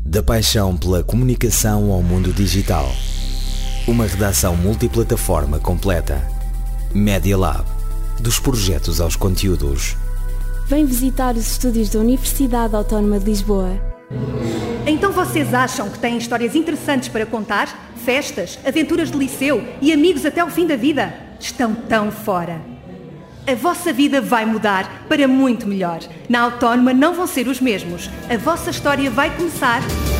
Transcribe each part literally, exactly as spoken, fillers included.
Da paixão pela comunicação ao mundo digital. Uma redação multiplataforma completa. Media Lab. Dos projetos aos conteúdos. Vem visitar os estúdios da Universidade Autónoma de Lisboa. Então vocês acham que têm histórias interessantes para contar? Festas, aventuras de liceu e amigos até o fim da vida? Estão tão fora. A vossa vida vai mudar para muito melhor. Na Autónoma não vão ser os mesmos. A vossa história vai começar.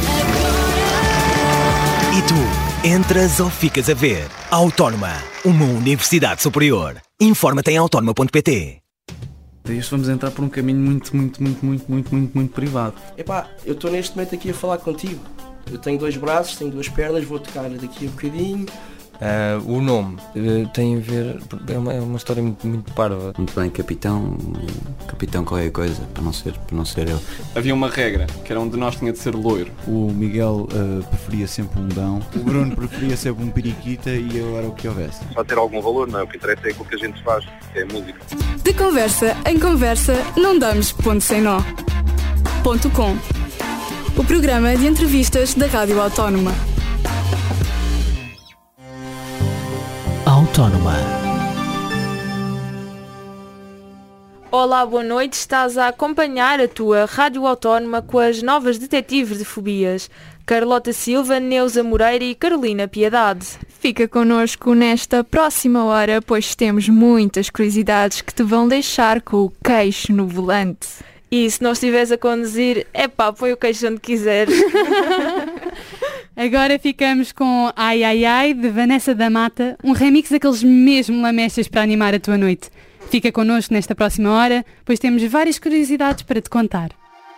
E tu, entras ou ficas a ver? Autónoma, uma universidade superior. Informa-te em autónoma ponto pt. Isto vamos entrar por um caminho muito, muito, muito, muito, muito, muito, muito privado. Epá, eu estou neste momento aqui a falar contigo. Eu tenho dois braços, tenho duas pernas, vou tocar daqui a bocadinho. Uh, o nome uh, tem a ver, é uma, é uma história muito, muito parva. Muito bem, capitão, capitão qualquer coisa, para não ser, para não ser eu. Havia uma regra, que era um de nós tinha de ser loiro. O Miguel uh, preferia sempre um Dão, o Bruno preferia sempre um periquita e eu era o que houvesse. Só ter algum valor, não é? O que interessa é aquilo que a gente faz, que é a música. De conversa em conversa, não damos ponto sem nó. Ponto com. O programa de entrevistas da Rádio Autónoma. Autónoma. Olá, boa noite. Estás a acompanhar a tua Rádio Autónoma com as novas detetives de fobias, Carlota Silva, Neuza Moreira e Carolina Piedade. Fica connosco nesta próxima hora, pois temos muitas curiosidades que te vão deixar com o queixo no volante. E se não estiveres a conduzir, epá, põe o queixo onde quiser. Agora ficamos com Ai Ai Ai, de Vanessa da Mata, um remix daqueles mesmo lamechas para animar a tua noite. Fica connosco nesta próxima hora, pois temos várias curiosidades para te contar.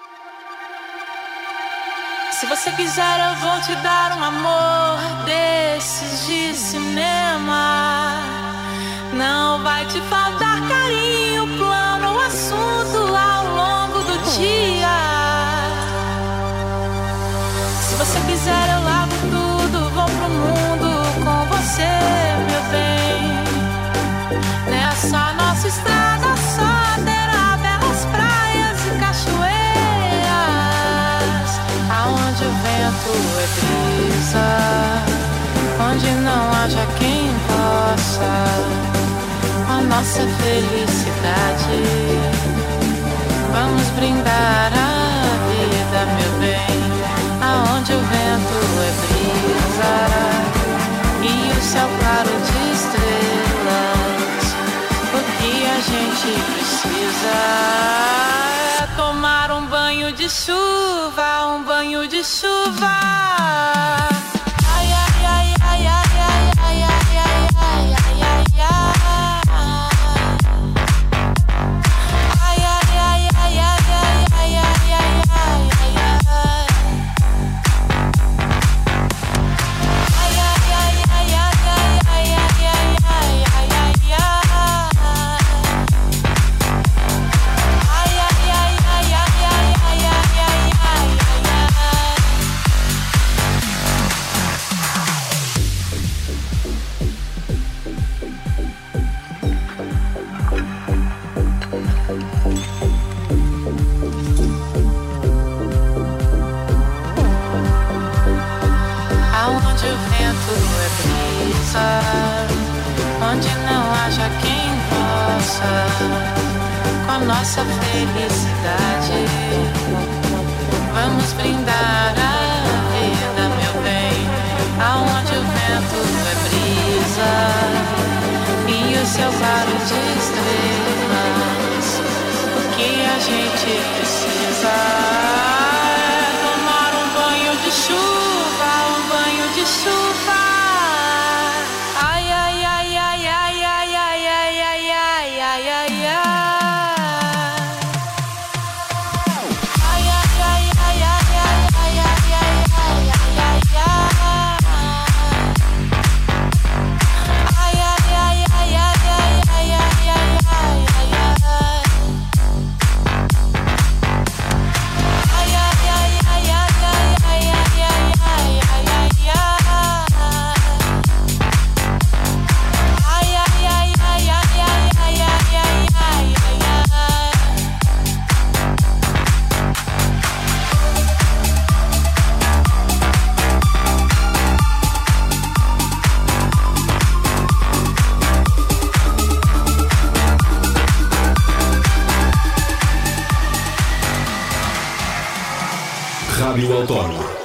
Se você quiser eu vou te dar um amor desses de cinema. Não vai te faltar carinho, plano ou assunto ao longo do dia. Se você quiser eu lavo tudo, vou pro mundo com você, meu bem. Nessa nossa estrada só terá belas praias e cachoeiras, aonde o vento é brisa, onde não haja quem possa a nossa felicidade. Vamos brindar a vida, meu bem, aonde o vento é brisa e o céu claro de estrelas. O que a gente precisa é tomar um banho de chuva, um banho de chuva. Ai, ai, ai, ai, ai, ai, ai, ai, ai, ai, ai, ai, ai. Onde não haja quem possa com a nossa felicidade. Vamos brindar a vida, meu bem, aonde o vento é brisa e o céu claro de estrelas. O que a gente precisa é tomar um banho de chuva, um banho de chuva. Ay, Rádio Autónoma.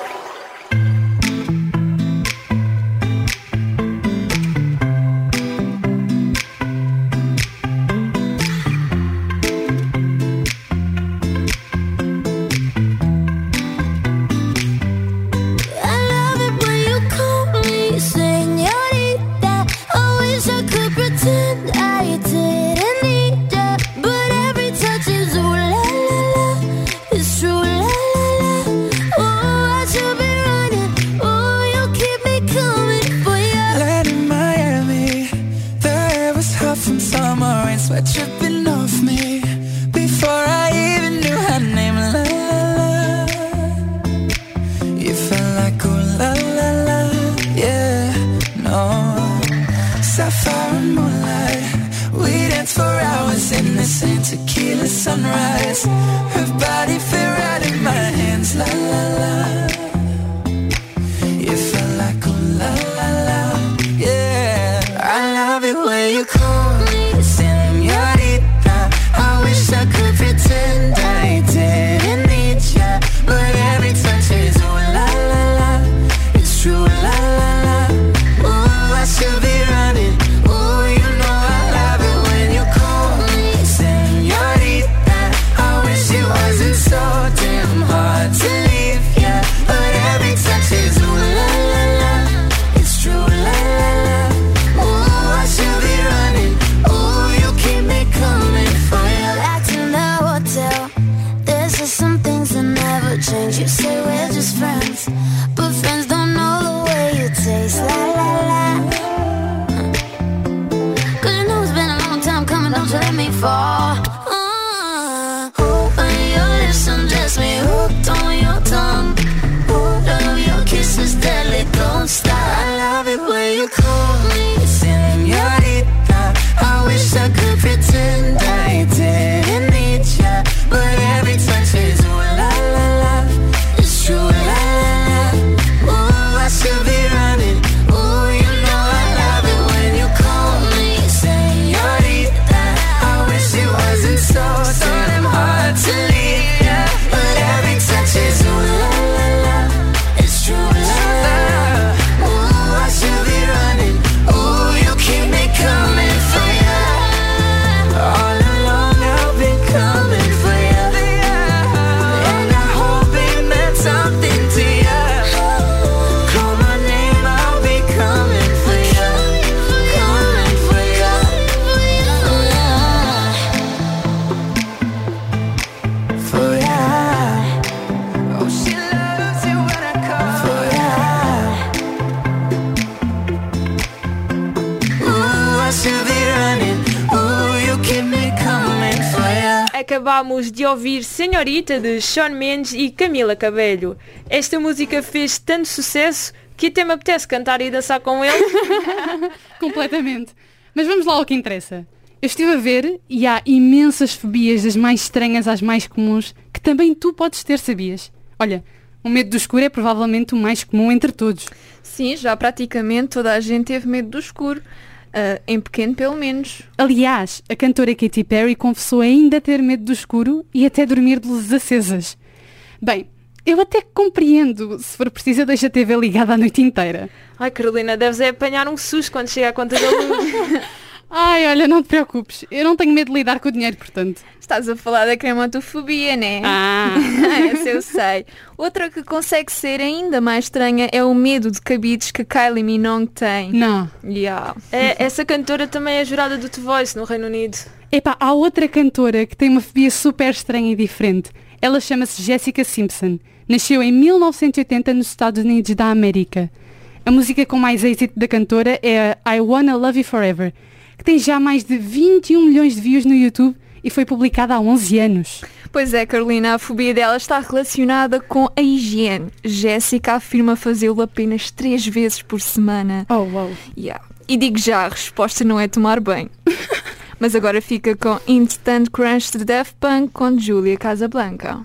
Acabámos de ouvir Senhorita de Shawn Mendes e Camila Cabello. Esta música fez tanto sucesso que até me apetece cantar e dançar com ele. Completamente. Mas vamos lá ao que interessa. Eu estive a ver e há imensas fobias, das mais estranhas às mais comuns, que também tu podes ter, sabias? Olha, o medo do escuro é provavelmente o mais comum entre todos. Sim, já praticamente toda a gente teve medo do escuro. Uh, em pequeno, pelo menos. Aliás, a cantora Katy Perry confessou ainda ter medo do escuro e até dormir de luzes acesas. Bem, eu até compreendo. Se for preciso, deixa a T V ligada a noite inteira. Ai, Carolina, deves é apanhar um susto quando chega a conta da luz. Ai, olha, não te preocupes. Eu não tenho medo de lidar com o dinheiro, portanto. Estás a falar da crematofobia, né? Ah! Essa eu sei. Outra que consegue ser ainda mais estranha é o medo de cabides que Kylie Minogue tem. Não. Yeah. É, essa cantora também é jurada do The Voice no Reino Unido. Epá, há outra cantora que tem uma fobia super estranha e diferente. Ela chama-se Jessica Simpson. Nasceu em mil novecentos e oitenta nos Estados Unidos da América. A música com mais êxito da cantora é I Wanna Love You Forever, que tem já mais de vinte e um milhões de views no YouTube e foi publicada há onze anos. Pois é, Carolina, a fobia dela está relacionada com a higiene. Jéssica afirma fazê-lo apenas três vezes por semana. Oh, wow. Yeah. E digo já, a resposta não é tomar banho. Mas agora fica com Instant Crunch de Daft Punk com Julia Casablanca.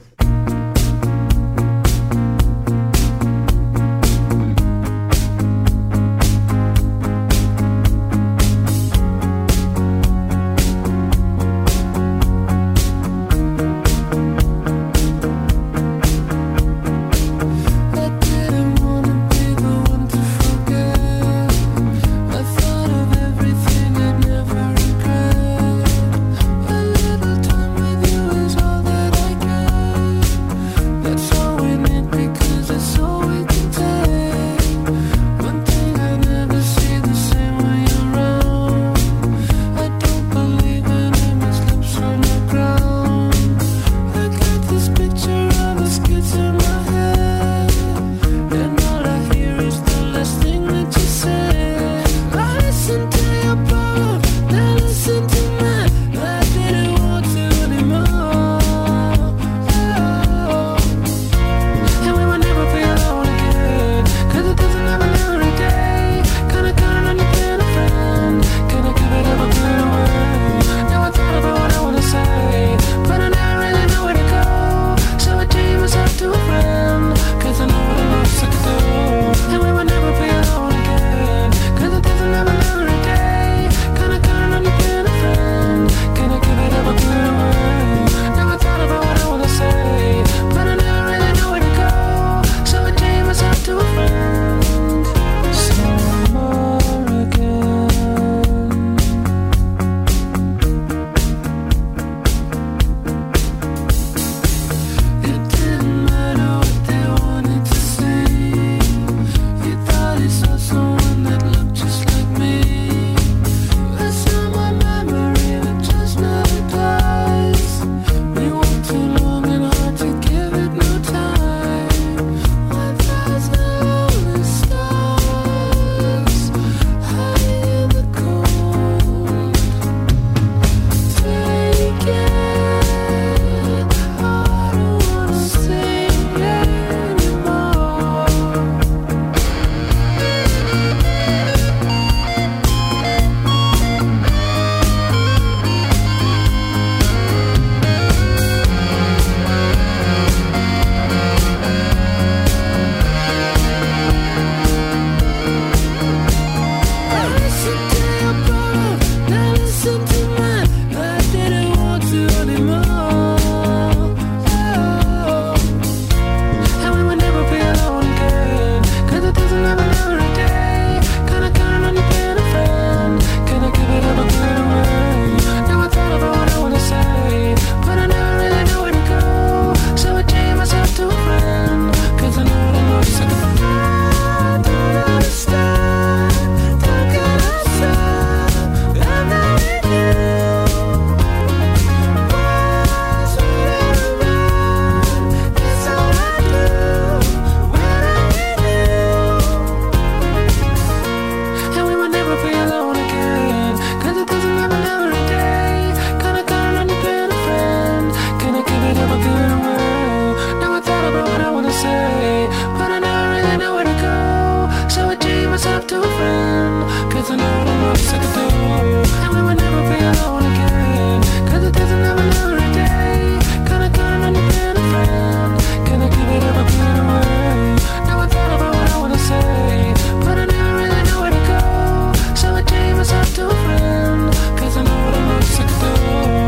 say, but I never really know where to go. So I gave myself to a friend, cause I know the most I could do. And we would never be alone again, cause it doesn't have another day. Gonna count on you being a friend, gonna give it up or give it away. Now I thought about what I wanna say, but I never really know where to go. So I gave myself to a friend, cause I know the most I could do.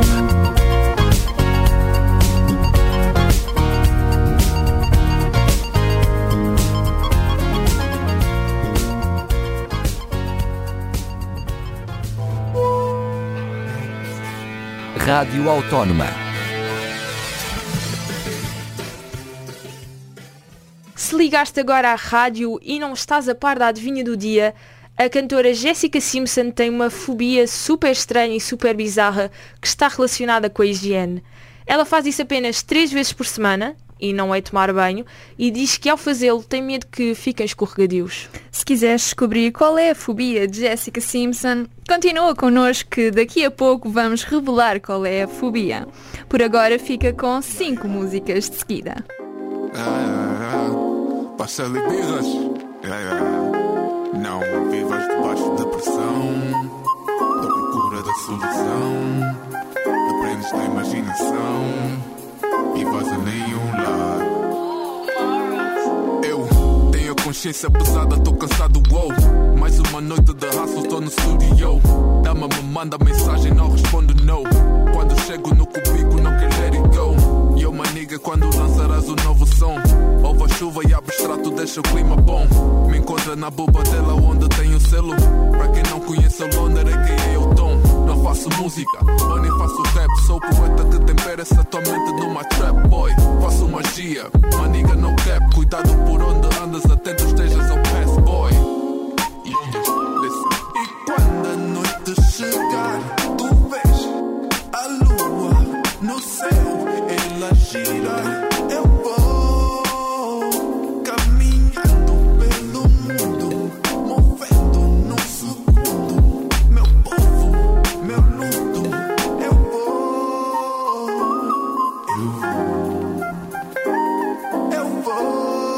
Rádio Autónoma. Se ligaste agora à rádio e não estás a par da adivinha do dia, a cantora Jessica Simpson tem uma fobia super estranha e super bizarra que está relacionada com a higiene. Ela faz isso apenas três vezes por semana, e não é tomar banho, e diz que ao fazê-lo tem medo que fiquem escorregadios. Se quiseres descobrir qual é a fobia de Jessica Simpson, continua connosco que daqui a pouco vamos revelar qual é a fobia. Por agora fica com cinco músicas de seguida. Passa-lhe birras, não vivas debaixo da pressão, da procura da solução, dependes da imaginação e vais a nenhum lado. Eu tenho a consciência pesada, tô cansado, wow. Mais uma noite de hustle, tô no studio. Dama me manda mensagem, não respondo no. Quando chego no cubico, não quero let it go. E eu, maniga, quando lançarás o novo som? Ouve a chuva e abre extrato, deixa o clima bom. Me encontra na boba dela onde tem o selo. Pra quem não conhece o Londres, é que é o tom. Não faço música, mas nem faço rap. Sou poeta que tempera essa tua mente numa trap, boy. Faço magia, maniga no cap. Cuidado por onde andas, atento estejas ao pass, boy. Listen. E quando a noite chegar, tu vês a lua no céu, ela gira. Eu vou caminhando pelo mundo, movendo num segundo. Meu povo, meu luto, eu vou, eu vou, eu vou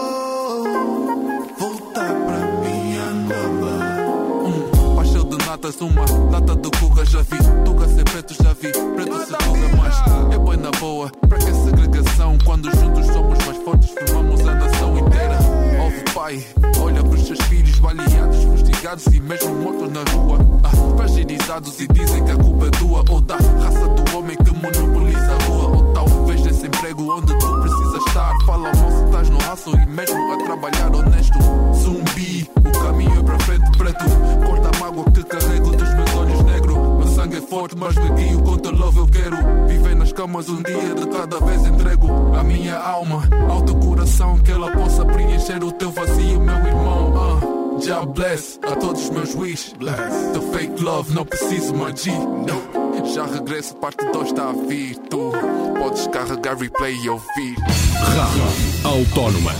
voltar pra minha Angola. Um pastel de natas, uma lata de cuca já vi, tuga sem preto já vi, preto se tuga mais. É boi na boa, pra que segregação? Quando juntos somos mais fortes, formamos a nação inteira. Ouve pai, olha pros seus filhos baleados, fustigados e mesmo mortos na rua. Ah, fragilizados e dizem que a culpa é tua, ou da raça do homem que monopoliza a rua, ou talvez desse emprego onde tu precisas estar. Fala mal se estás no hustle e mesmo a trabalhar honesto. Zumbi, o caminho é pra frente preto. Corta a mágoa que carrego dos meus olhos negros. Meu sangue é forte, mas neguinho com teu love eu quero. Viver nas camas um dia de cada vez entrego a minha alma ao teu coração, que ela possa preencher o teu vazio, meu irmão. uh, Já bless a todos os meus wish. The fake love, não preciso magia. No. Já regresso, parte dois está a vir. Tu podes carregar, replay e ouvir. Rádio Autónoma.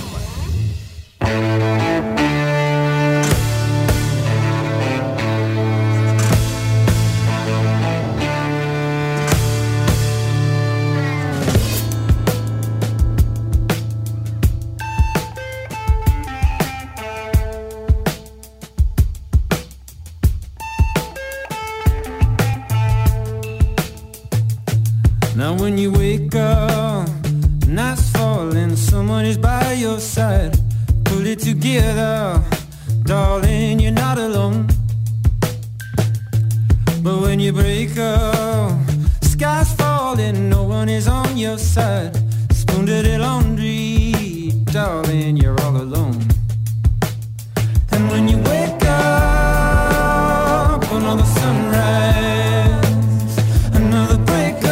Now when you wake up, night's falling, someone is by your side. Pull it together, darling, you're not alone. But when you break up, sky's falling, no one is on your side. Spoon dirty laundry, darling, you're all alone. And when you wake up, another sunrise, another breakup,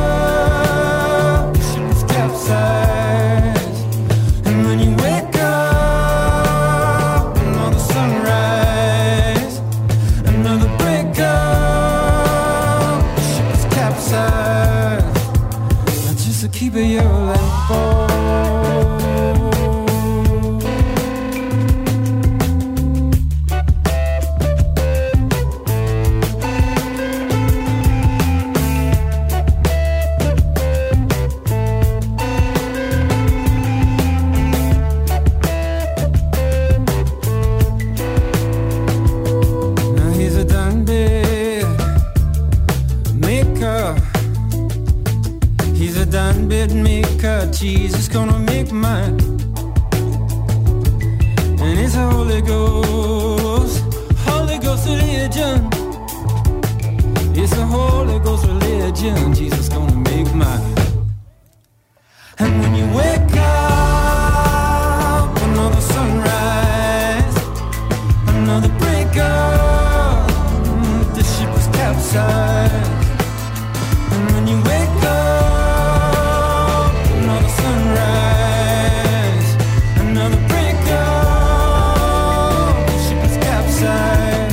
ship is capsized. And when you wake up, another sunrise, another breakup, ship is capsized. Now just to keep it your life, oh. Holy Ghost, Holy Ghost religion. It's a Holy Ghost religion. Jesus gonna make mine. And when you wake up, another sunrise, another breakup, the ship is capsized. And when you wake up, another sunrise, another breakup, the ship is capsized.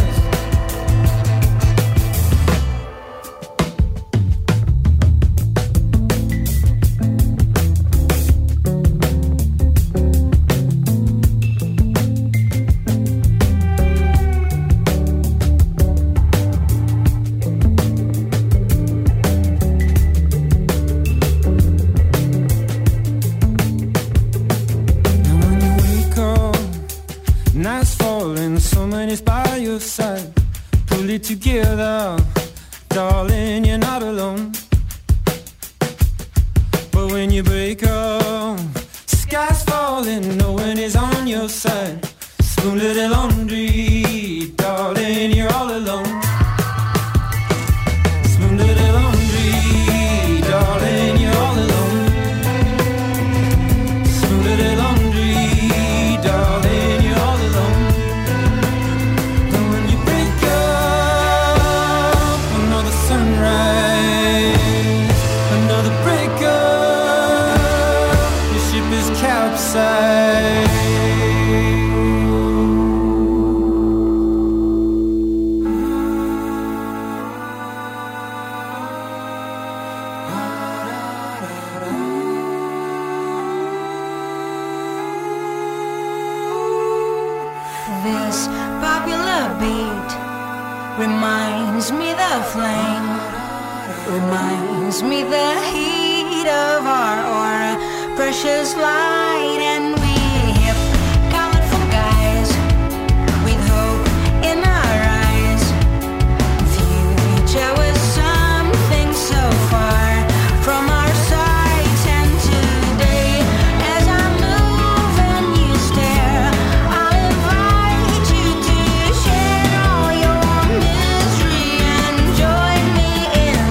Night's falling, somebody's by your side. Pull it together, darling, you're not alone. But when you break up, sky's falling, no one is on your side. Spoon little laundry, darling, you're all alone. Spoon little laundry, darling, you're all alone. Spoon little laundry, darling, you're all alone. And when you break up, another sunrise, another breakup, your ship is capsized. This popular beat reminds me the flame, reminds me the heat of our aura, precious light, and we hip, colorful guys with hope in our eyes. Future was something so far from our sights, and today as I move and you stare, I'll invite you to share all your misery and join me in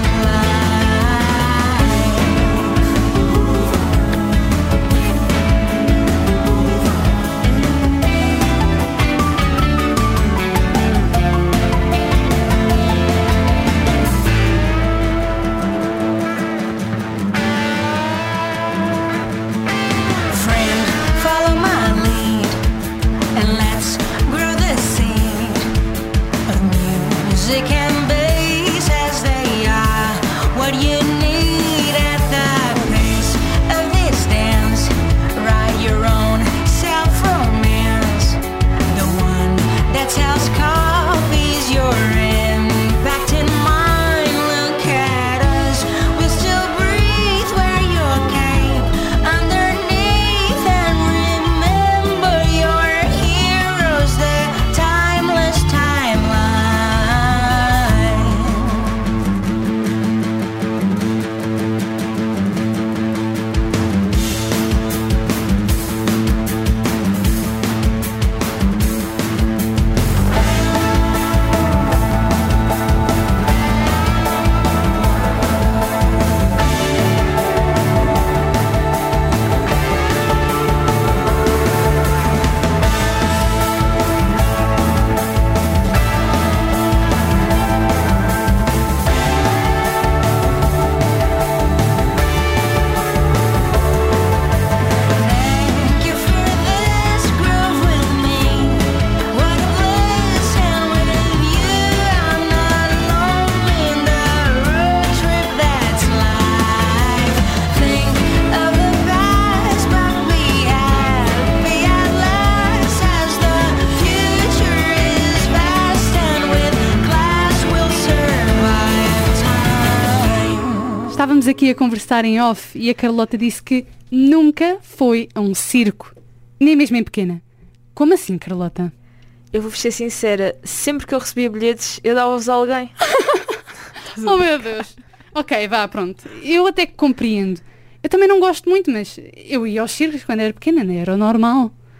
friend, follow my lead, and let's grow the seed of music and bass as they are what you need at the pace of this dance. Write your own self-romance, the one that tells copies your impact in mine. Look at us, we'll still breathe, wear your cape underneath, and remember your heroes, their timeless timeline. Thank you for this groove with me. What a bliss, and with you I'm not alone in the road trip that's life. Think of the past, but be happy at last, as the future is vast, and with class we'll survive time. Estávamos aqui a conversar em off e a Carlota disse que nunca foi a um circo, nem mesmo em pequena. Como assim, Carlota? Eu vou ser sincera, sempre que eu recebia bilhetes, eu dava-os a alguém. Oh meu Deus. Ok, vá, pronto. Eu até que compreendo. Eu também não gosto muito, mas eu ia aos circos quando era pequena, não era o normal.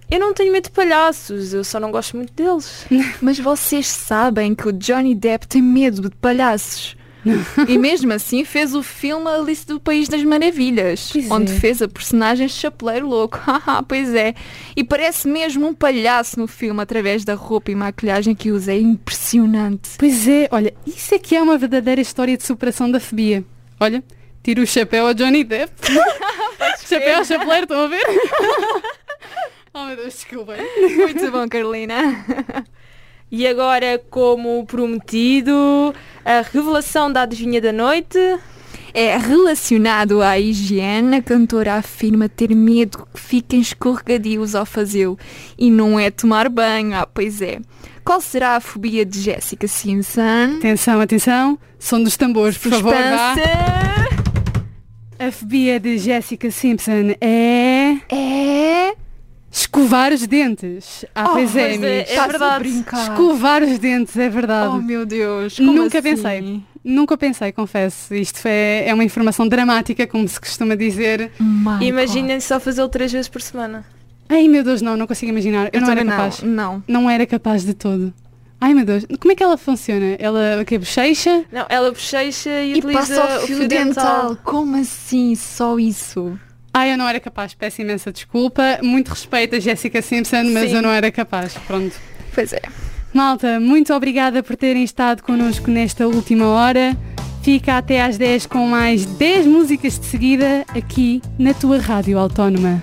Eu não tenho medo de palhaços, eu só não gosto muito deles. Mas vocês sabem que o Johnny Depp tem medo de palhaços. E mesmo assim fez o filme Alice do País das Maravilhas, Pois onde é. fez a personagem Chapeleiro Louco. Haha, pois é. E parece mesmo um palhaço no filme através da roupa e maquilhagem que usa. É impressionante. Pois é, olha, isso é que é uma verdadeira história de superação da fobia. Olha, tira o chapéu ao Johnny Depp. Chapéu ao chapeleiro, estão a ver? Oh meu Deus, desculpa. Muito bom, Carolina. E agora, como prometido, a revelação da adivinha da noite. É relacionado à higiene. A cantora afirma ter medo que fiquem escorregadios ao fazê-lo. E não é tomar banho. Ah, pois é. Qual será a fobia de Jessica Simpson? Atenção, atenção. Som dos tambores, por favor. Vá. Suspense. A fobia de Jessica Simpson é... É... escovar os dentes. Ah, Oh, pois é, pois é, amigos. é verdade. Escovar os dentes, é verdade. Oh meu Deus, como Nunca assim? pensei. Nunca pensei, confesso. Isto é, é uma informação dramática, como se costuma dizer. My Imaginem só fazê-lo três vezes por semana. Ai meu Deus, não, não consigo imaginar. Eu, Eu não era também não, capaz. não. Não era capaz de todo. Ai meu Deus, como é que ela funciona? Ela que bochecha? Não, ela bochecha e, E utiliza passa o fio dental. Como assim? Só isso? Ai, eu não era capaz. Peço imensa desculpa. Muito respeito a Jessica Simpson, mas Sim. eu não era capaz. Pronto. Pois é. Malta, muito obrigada por terem estado connosco nesta última hora. Fica até às dez com mais dez músicas de seguida aqui na tua Rádio Autónoma.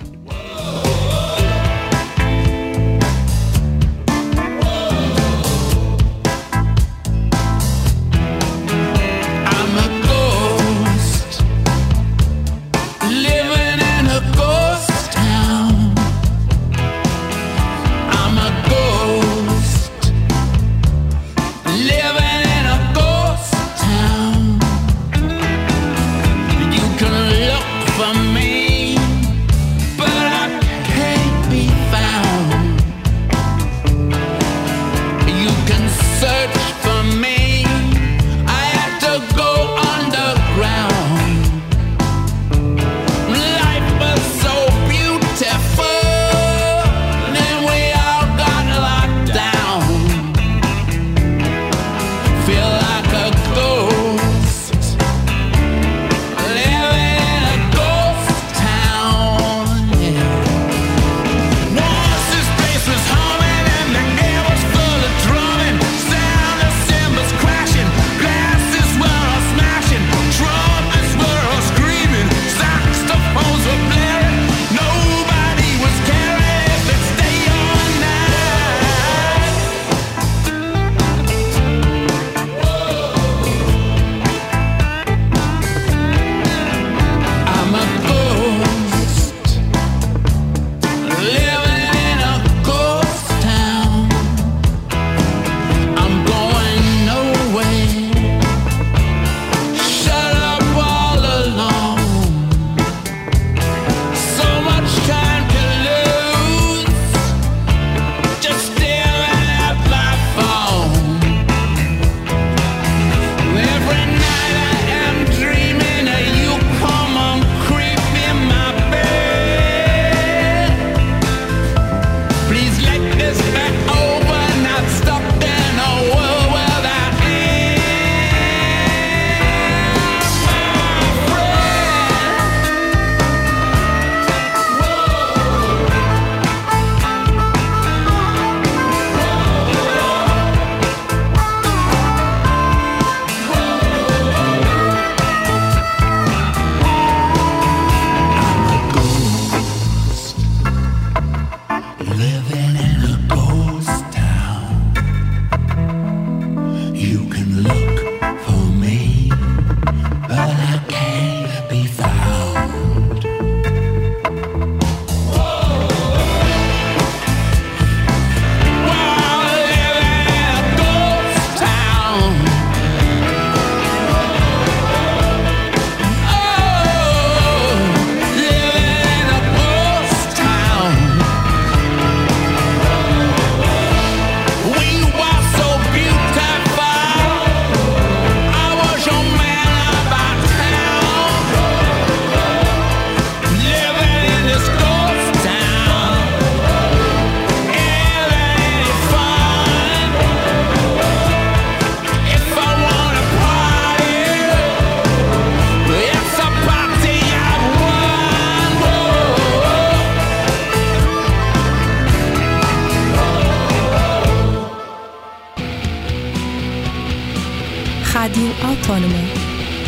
I'm a ghost living in a ghost town. I'm a ghost living in a ghost town. You can look for me, but I can't be found. You can search for me. Go underground. Life was so beautiful, then we all got locked down. Feel like a ghost living in a ghost town. Yeah. Once this place was humming and the air was full of drumming, sound of cymbals crashing, glasses were all smashing, trumpets were all screaming, saxophones were blaring, nobody was caring if it stayed all night. I'm a ghost living in a ghost town. I'm going nowhere, shut up all alone. So much time to lose, just staring at my phone. Every night I am dreaming of you, come on, creep in my bed. Please let this back over, not stuck in a world without end. My living in a ghost town. You can look for me, but I can't be found. While living in a ghost town. Oh, living in a ghost town. Autónoma.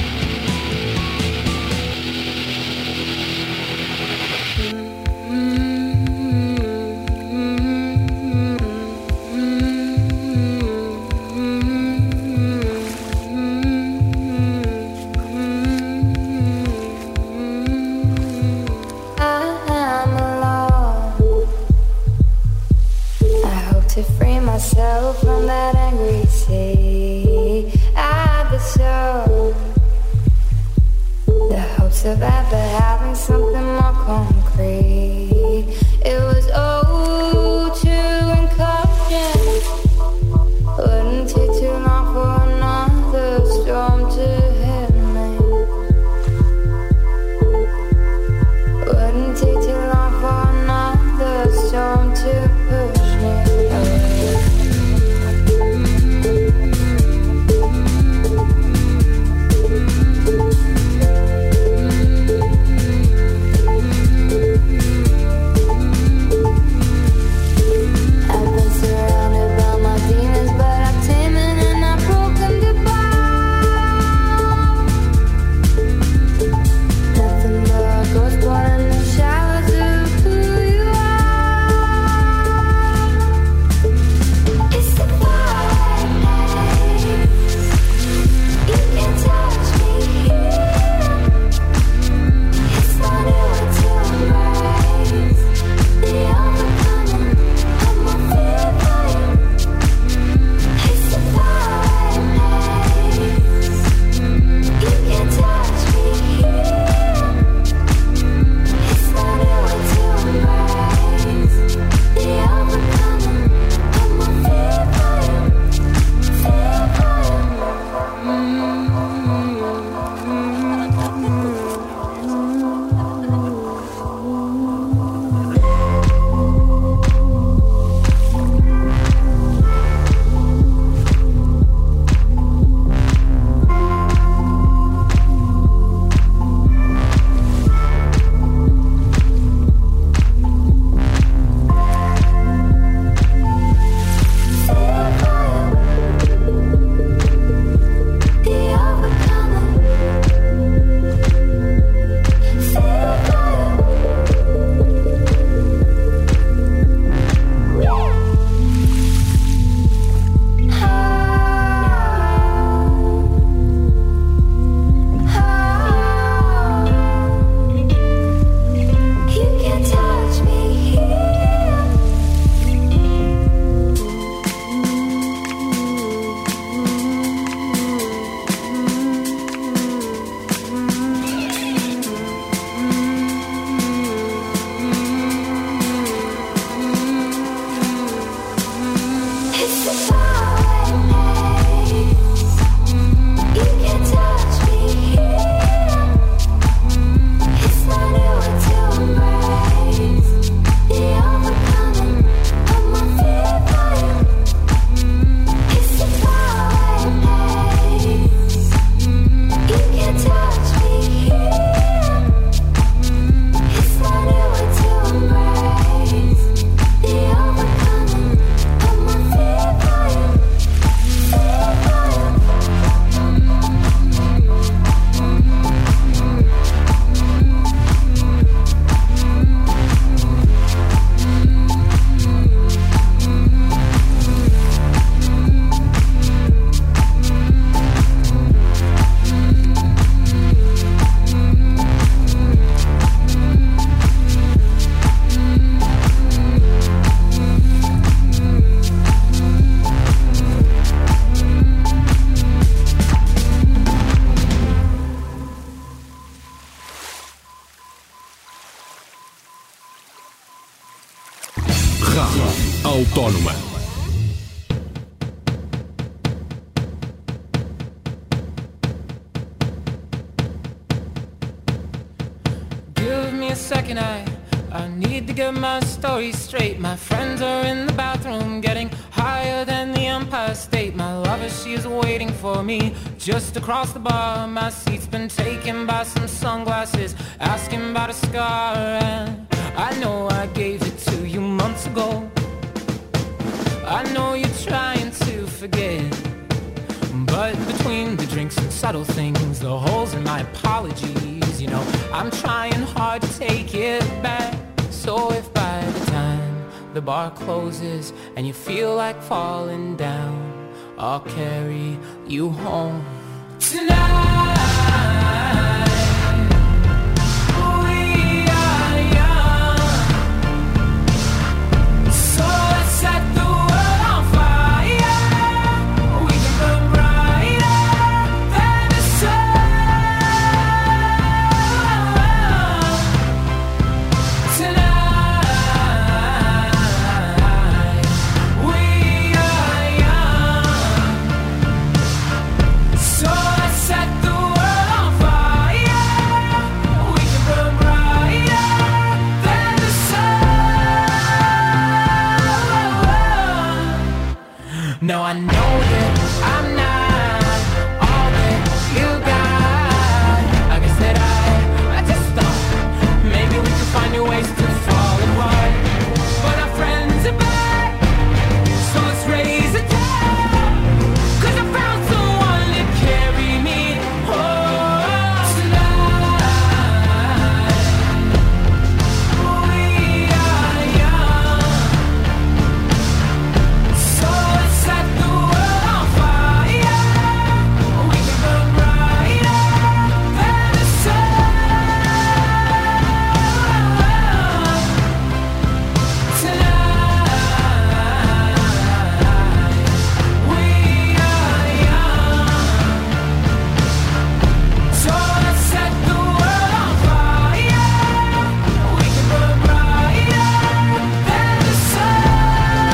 Myself from that angry sea, I've been so the hopes of ever having something more concrete. It was oh too encouraging. Wouldn't take too long for another storm to hit me. Wouldn't take too long for another storm to push me away. Autónoma. Give me a second, I, I need to get my story straight. My friends are in the bathroom getting higher than the Empire State. My lover, she is waiting for me just across the bar. My seat's been taken by some sunglasses, asking about a scar. And I know I gave it to you months ago. I know you're trying to forget, but between the drinks and subtle things, the holes in my apologies. You know, I'm trying hard to take it back. So if by the time the bar closes and you feel like falling down, I'll carry you home tonight. No, I know that I'm not all that you got. I guess that I, I just thought maybe we could find new ways to fall apart. But our friends are back, so let's raise a toast. 'Cause I found someone to carry me home tonight. We are young, so let's set the world on fire. We can burn brighter than the sun tonight. We are young, so let's set the world on fire. We can burn brighter than the sun.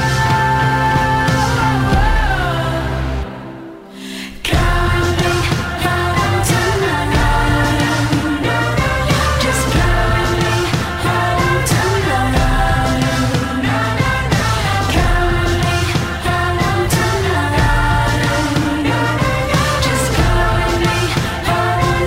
Coming home tonight. Just coming home tonight. Coming home tonight. Just coming home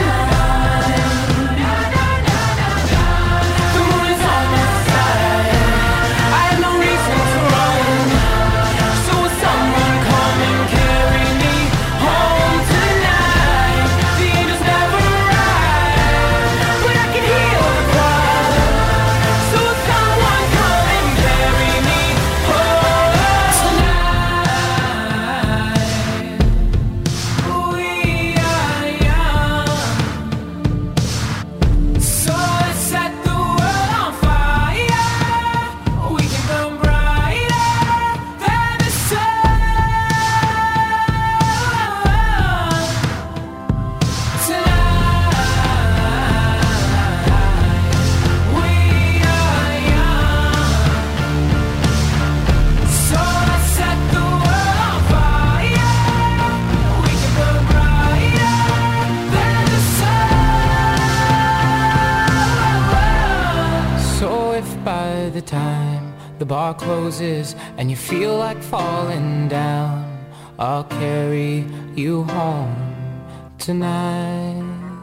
tonight. The moon is on my side. I have no reason to run. So will someone come and carry me home tonight? The angels never arrive, but I can hear the choir. So will someone come and carry me home tonight? We are young, so let's set the world on fire. We can burn brighter than the sun tonight. We are young, so let's set the world on fire. We can burn brighter than the sun. So if by the time the bar closes and you feel like falling down, I'll carry you home tonight.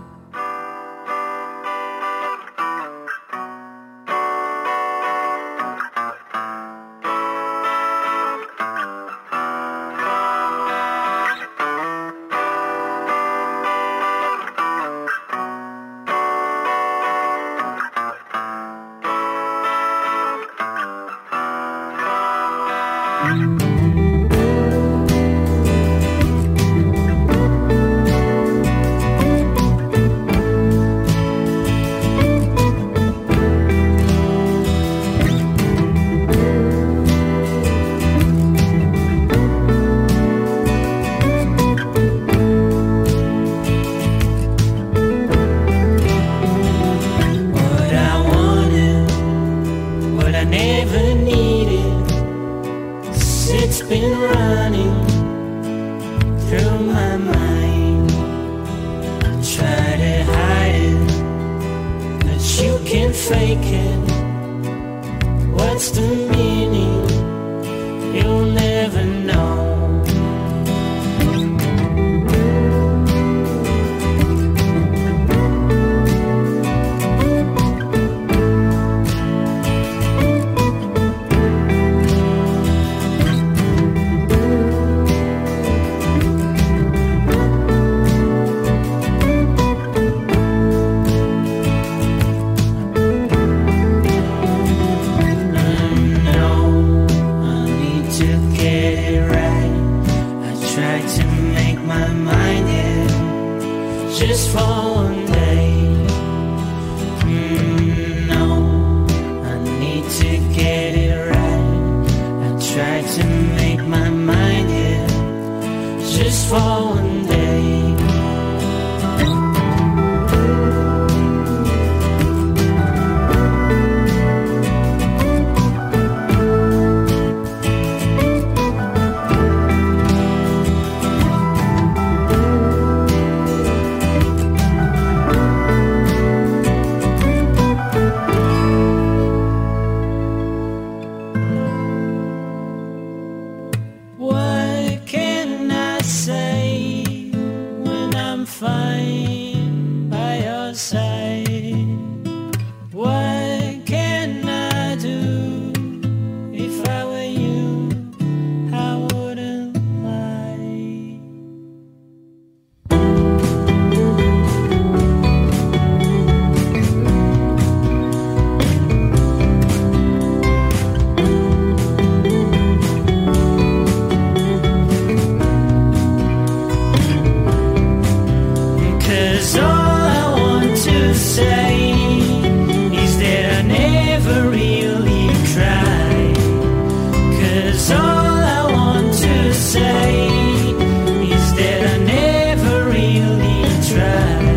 What I wanted, what I never needed, it's been running through my mind. Try to hide it, but you can fake it. What's the meaning? You'll never know. for one day. What can I say when I'm fine by your side? What can I do? If I were you, I wouldn't lie. Cause all I want to say is that I never really tried. Cause all I want to say is that I never really tried.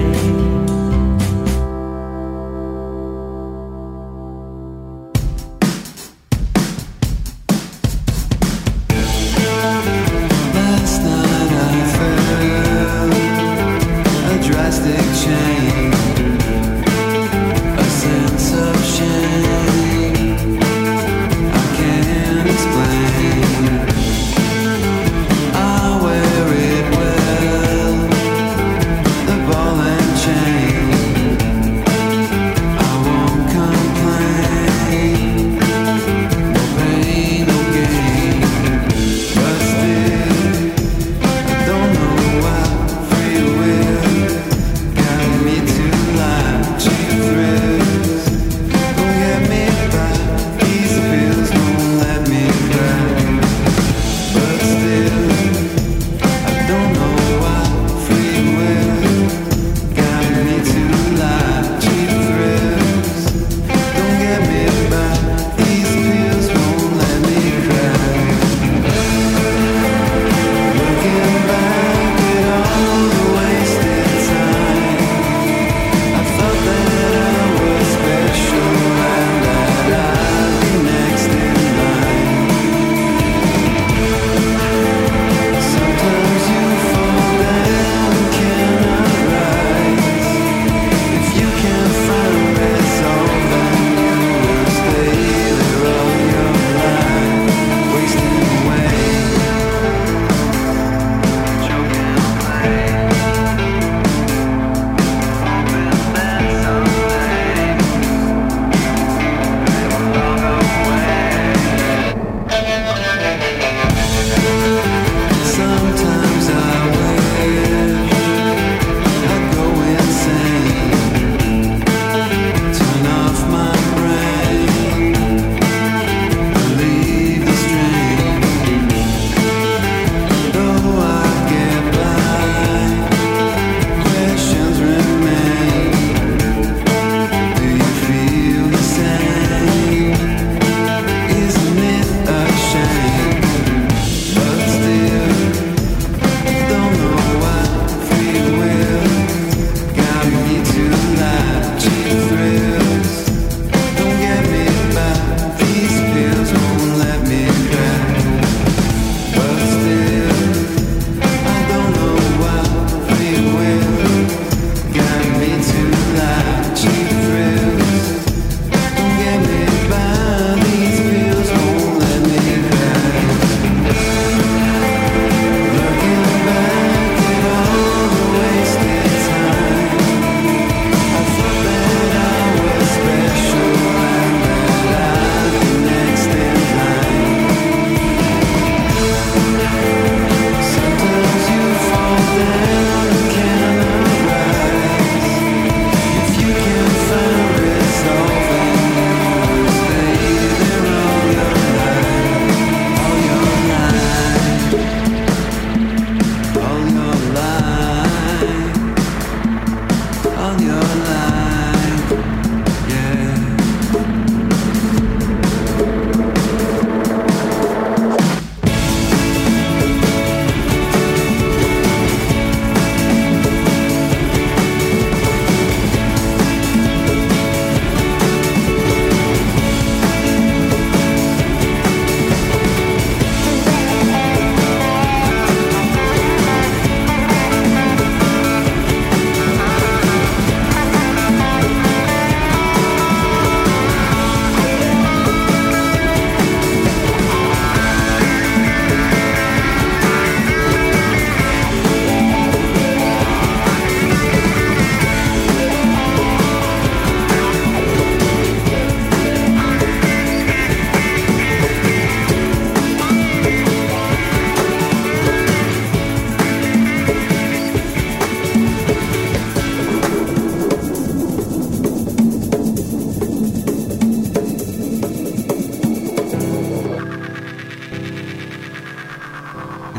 Last night I felt a drastic change, a sense of shame I can't explain. I wear it well, the ball and chain. I won't complain, no pain, no gain. But still, I don't know why free will guided me to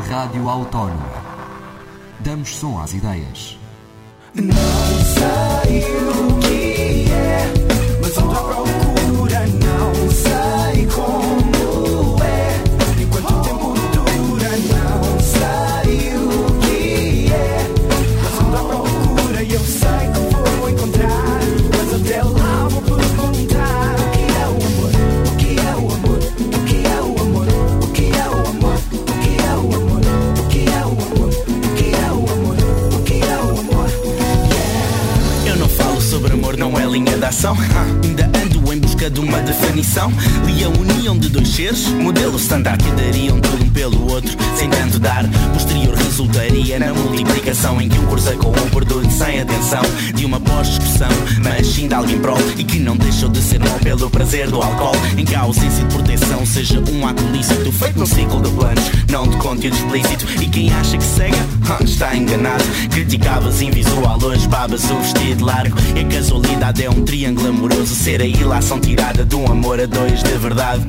Rádio Autónoma. Damos som às ideias. Não sei o que é, mas ando à procura, não sei como é. Enquanto o tempo dura, não sei o que é, mas ando à procura e eu sei que vou encontrar. Mas até lá vou perguntar o que é o amor, o que é o amor, o que é o amor, o que é o amor, o que é o amor, o que é o amor, o que é o amor, o que é o amor. Eu não falo sobre amor, não é linha de ação. Ainda ando em busca de uma definição. Li a união de dois seres, modelo standard, que dariam tudo um pelo outro, sem tanto dar. Posterior resultaria na multiplicação, em que um cruza com um produto sem atenção de uma pós-discussão, mas sim de alguém prol, e que não deixou de ser mau pelo prazer do álcool, em que a ausência de proteção seja um ato lícito, feito num ciclo de planos, não de conteúdo explícito. E quem acha que cega, está enganado. Criticavas invisual, hoje babas o vestido largo. E a casualidade é um triângulo amoroso, ser a ilação tirada de um amor a dois de verdade.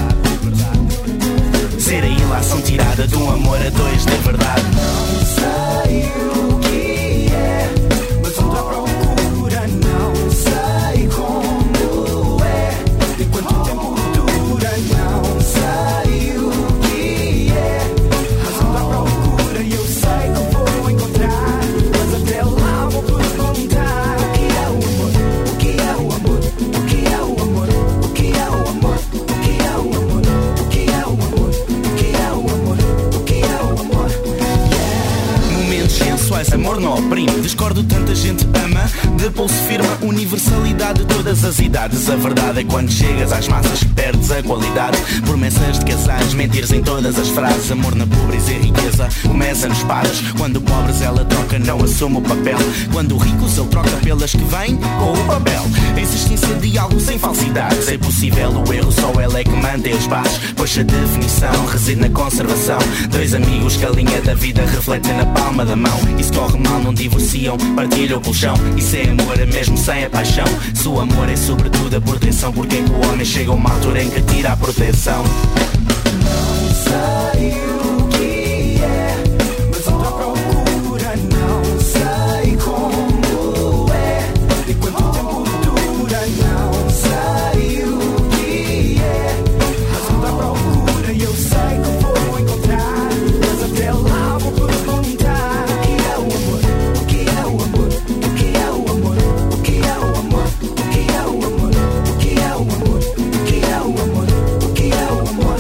Ser a ilação tirada de um amor a dois de verdade. Não sei o que é, mas ando à procura, não sei como é. Enquanto o tempo dura, não sei o que é, mas ando à procura e eu sei que vou encontrar. Mas até lá vou perguntar o que é o amor, o que é o amor, o que é o amor, o que é o amor, o que é o amor, o que é o amor, o que é o amor, o que é o amor. Momentos sensuais, amor não oprime. Discordo, tanta gente ama. De pulso firme, universalidade de todas as idades. A verdade é quando chegas às massas perdes a qualidade. Promessas de casais, mentires em todas as frases. Amor na pobreza e riqueza começa nos pares. Quando pobres ela troca, não assume o papel. Quando ricos ele troca pelas que vêm com o papel. A existência de algo sem falsidades. É possível o erro, só ela é que mantém os passos. Pois a definição reside na conservação. Dois amigos que a linha da vida refletem na palma da mão. E se corre mal não divorciam, partilham o colchão. Isso é amor, é mesmo sem a paixão. Se o amor é sobretudo a proteção, porque é que o homem chega a uma altura em que tira a proteção? Não sei o que é, mas ando à procura, não sei como é. Enquanto o tempo dura, não sei o que é, mas ando à procura e eu sei que vou encontrar. Mas até lá vou perguntar o que é o amor, o que é o amor, o que é o amor, o que é o amor, o que é o amor, o que é o amor, o que é o amor, o que é o amor.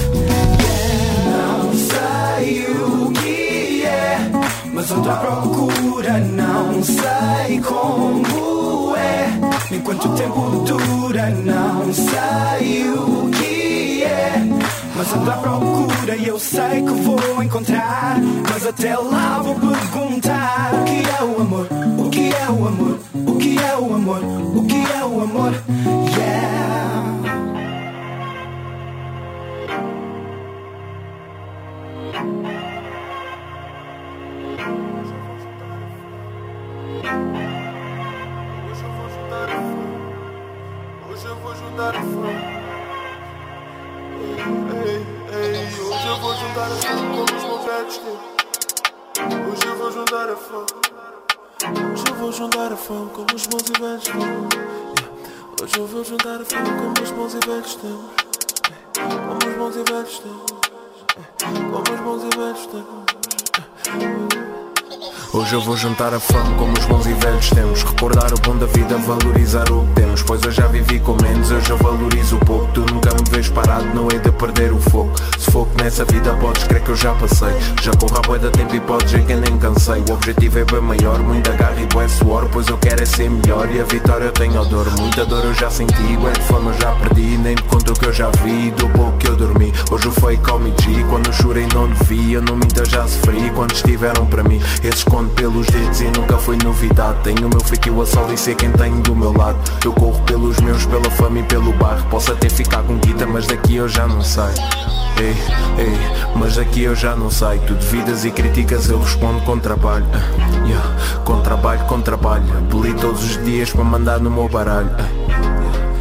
Não sei o que é, mas ando à procura, não sei como é. Enquanto o tempo dura, não sei o que é, mas ando à procura e eu sei que vou encontrar. Mas até lá vou perguntar o que é o amor, o que é o amor, o que é o amor, o que é o amor. Yeah. Hoje eu vou juntar a fome. Ei, ei, hoje eu vou juntar a fome como os meus velhos tempos. Hoje eu vou juntar a fome. Hoje eu vou juntar a fome como os bons e velhos tempos. Hoje eu vou juntar a fome como os bons e velhos tempos. Como os bons e velhos tempos. Como os bons e velhos tempos. Hoje eu vou juntar a fome como os bons e velhos tempos. Recordar o bom da vida, valorizar o que temos. Pois eu já vivi com menos, eu já valorizo pouco. Tu nunca me vês parado, não hei de perder o foco. Se foco nessa vida podes crer que eu já passei. Já corro a bué da tempo e podes ver que nem cansei. O objetivo é bem maior, muita garra e bué suor. Pois eu quero é ser melhor e a vitória eu tenho dor. Muita dor eu já senti, bué de fome eu já perdi. Nem te conto o que eu já vi, do pouco que eu dormi. Hoje o fake call me G, quando eu chorei não devia. Eu não minto, eu já sofri quando estiveram para mim. Esses conto pelos dedos e nunca foi novidade. Tenho o meu feitio a sol e sei quem tenho do meu lado. Eu corro pelos meus, pela fama e pelo bairro. Posso até ficar com guita, mas daqui eu já não sei. Ei, ei, mas daqui eu já não sei. Tu duvidas e criticas, eu respondo com trabalho. uh, yeah. Com trabalho, com trabalho. Peli todos os dias para mandar no meu baralho. uh,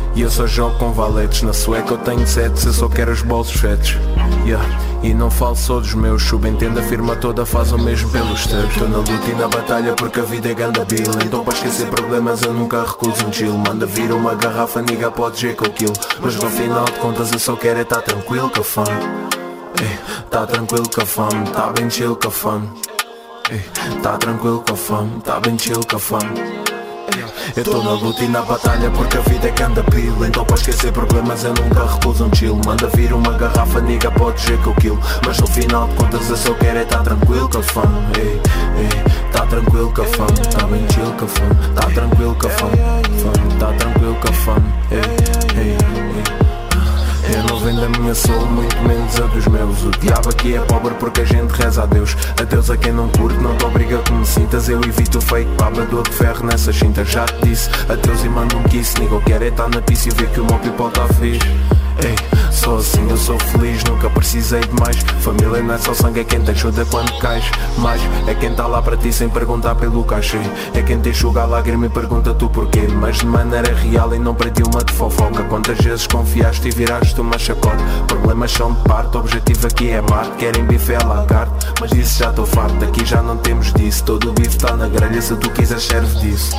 E eu só jogo com valetes. Na sueca eu tenho sete, eu só quero os bolsos fetos. Yeah. E não falo só dos meus, subentendo a firma toda faz o mesmo pelos teus. Estou na luta e na batalha porque a vida é ganda bila. Então para esquecer problemas eu nunca recuso um chill. Manda vir uma garrafa, niga pode dizer que eu kill. Mas no final de contas eu só quero é tá tranquilo com a fome. Tá tranquilo com a fome, tá bem chill com a fome. Tá tranquilo com a fome, tá bem chill com a fome. Eu tô na luta e na batalha porque a vida é ganda pila. Então para esquecer problemas eu nunca recuso um chill. Manda vir uma garrafa, niga pode dizer que eu kill. Mas no final de contas eu só quero é tá tranquilo com a fome. Ei, ei, tá tranquilo com a fome, tá bem chill com a fome. Tá tranquilo com a fome, fome, tá tranquilo com a fome. Ei, ei, ei. Eu não vendo a minha soul, muito menos a dos meus. O diabo aqui é pobre porque a gente reza a Deus. A Deus a quem não curte, não te obriga que me sintas. Eu evito o fake paba, dou de ferro nessas cintas. Já te disse, a Deus e mando um kiss. Nigo quer é tá na pista e ver que o meu people tá fixe. Ei, só assim eu sou feliz, nunca precisei de mais. Família não é só sangue, é quem te ajuda quando cais. Mais, é quem tá lá para ti sem perguntar pelo cachê. É quem te enxuga a lágrima e pergunta tu porquê. Mas de maneira real e não para ti uma de fofoca. Quantas vezes confiaste e viraste uma chacota. Problemas são de parte, o objetivo aqui é Marte. Querem bife à la carte, mas disso já estou farto. Aqui já não temos disso, todo o bife tá na grelha. Se tu quiseres serve disso.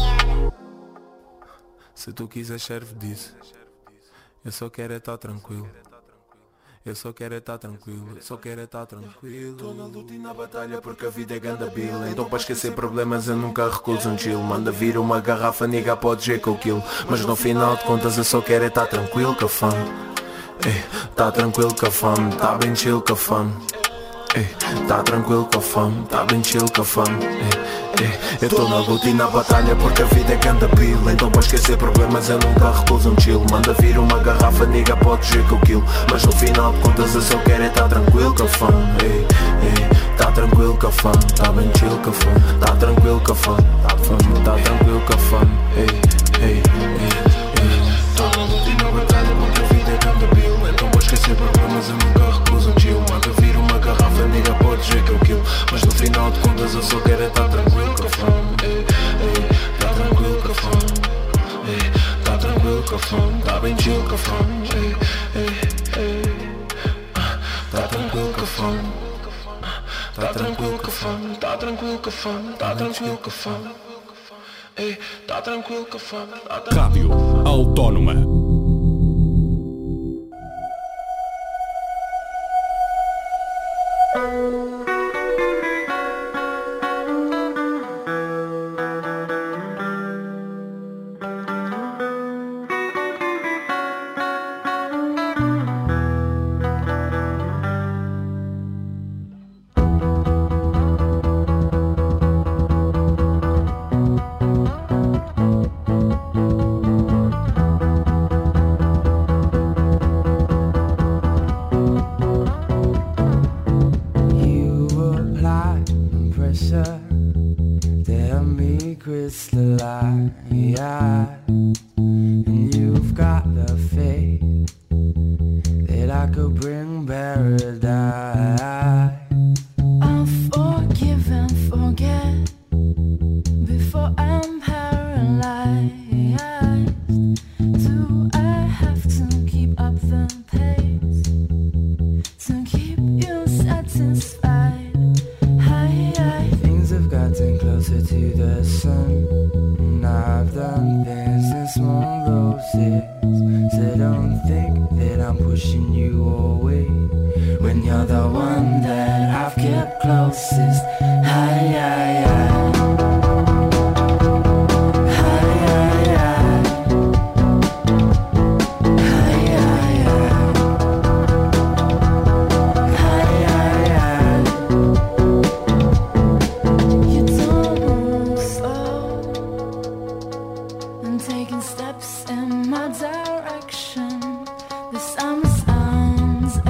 Se tu quiseres serve disso. Eu só quero é estar tranquilo. Eu só quero é estar tranquilo. Eu só quero é estar tranquilo. Tô na luta e na batalha porque a vida é ganda bila. Então para esquecer problemas eu nunca recuso um chill. Manda vir uma garrafa, niga pode dizer que eu kill. Mas no final de contas eu só quero é estar tranquilo com a fome. Ei, tá tranquilo com a fome, tá bem chill com a fome. Ei, tá tranquilo com a fome, tá bem chill com a fome. Ei, ei, eu tô na luta e na batalha porque a vida é ganda pila. Então para esquecer problemas eu nunca recuso um chill. Manda vir uma garrafa, niga pode dizer que eu kill. Mas no final de contas eu só quero é tá tranquilo com a fome. Ei, ei, tá tranquilo com a fome, tá bem chill com a fome. Tá tranquilo com a fome, tá, fome, tá tranquilo com a fome. Ei, ei, ei, ei. Tô na luta e na batalha porque a vida é ganda pila. Então para esquecer problemas eu nunca recuso um chill. Manda vir uma garrafa, niga pode dizer que eu kill. Mas no final de contas eu só quero é tá tranquilo com a fome. Ei, ei, tá tranquilo com a fome. Ei, tá tranquilo com a fome, tá bem chill com a fome. Ei, ei, ei. Tá tranquilo com a fome. Tá tranquilo com a fome, tá tranquilo com a fome, tá tranquilo com a fome. Ei, tá tranquilo com a fome. Rádio Autónoma.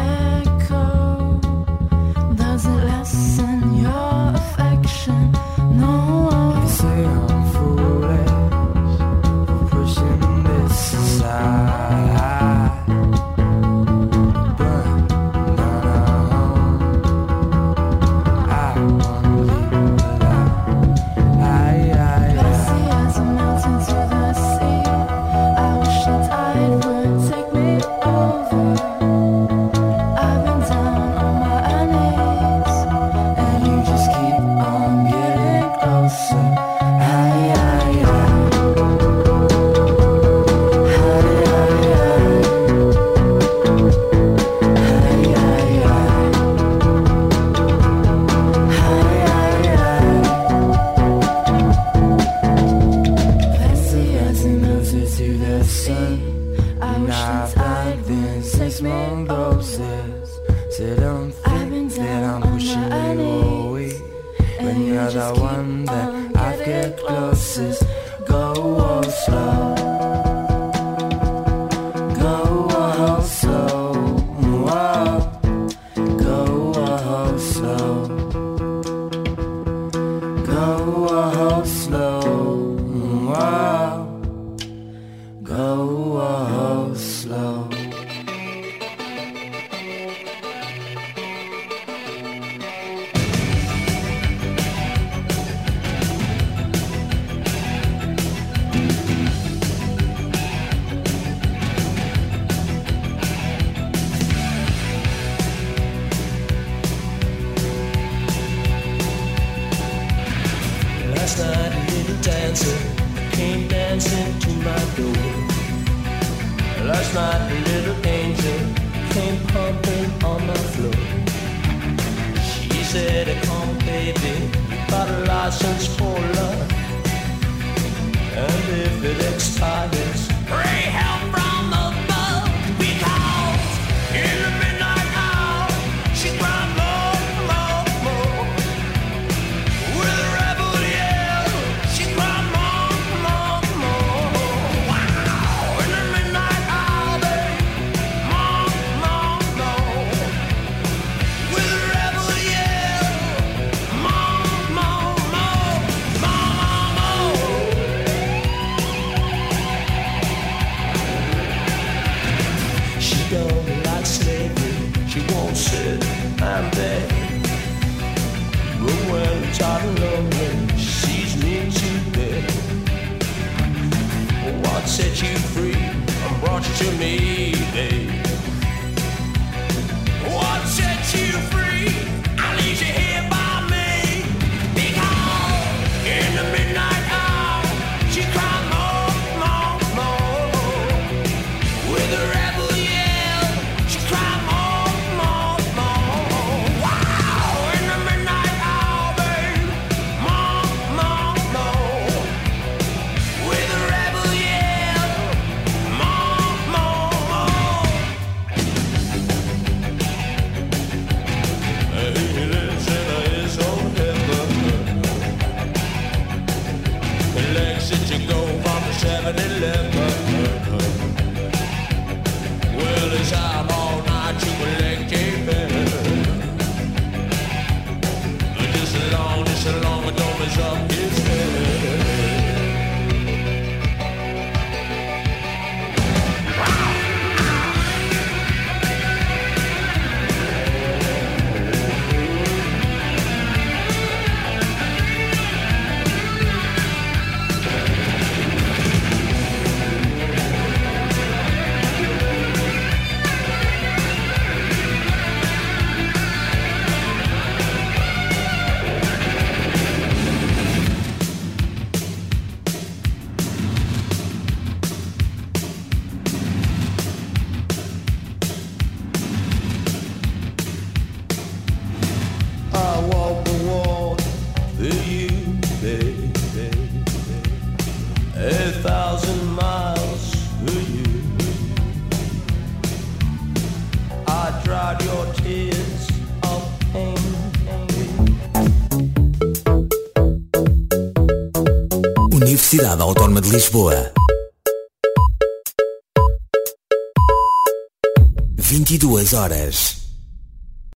Does it lessen your affection? So don't think that I'm pushing you away when you're the one that I get closest. Go all slow, go all slow, whoa. Go all slow, go all slow, whoa. Go all slow. Last night a little dancer came dancing to my door. Last night a little angel came pumping on my floor. She said, come baby, you got a license for love, and if it expires, pray help from above. Because in the midnight hour she cried more, more, more. With a rebel yell she cried more, more, more. Wow. In the midnight hour, babe, more, more, more. With a rebel yell, more, more, more, more, more. She don't like slavery, she won't sit and beg. But when it's hot and lonely, she sees me today. What set you free and brought you to me, babe? What set you free and leaves you here by me? Because in the midnight hour she cried more, more, more. With a rebel yell she cried more, more, more. Wow. In the midnight hour, babe, more, more, more. With a rebel yell, more, more, more. He lives in his own heaven. He likes it to go from the seven eleven. Well, he's out all night to collect a bill. Just as long, just as long as don't mess up his head. I walk the walk for you, baby. A thousand miles for you. I dried your tears of pain. Universidade Autónoma de Lisboa. vinte e duas horas.